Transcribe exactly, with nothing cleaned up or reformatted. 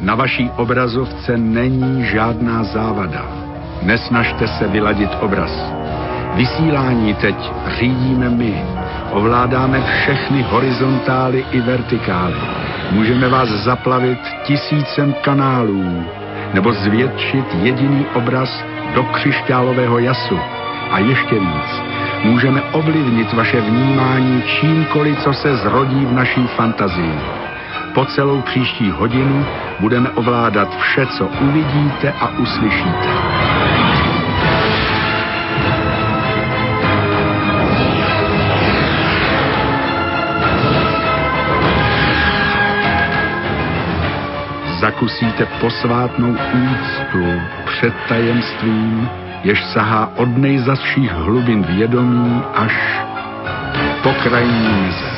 Na vaší obrazovce není žádná závada. Nesnažte se vyladit obraz. Vysílání teď řídíme my. Ovládáme všechny horizontály i vertikály. Můžeme vás zaplavit tisícem kanálů nebo zvětšit jediný obraz do křišťálového jasu. A ještě víc, můžeme ovlivnit vaše vnímání čímkoliv, co se zrodí v naší fantazii. Po celou příští hodinu budeme ovládat vše, co uvidíte a uslyšíte. Zakusíte posvátnou úctu před tajemstvím, jež sahá od nejzazších hlubin vědomí až po krajní meze.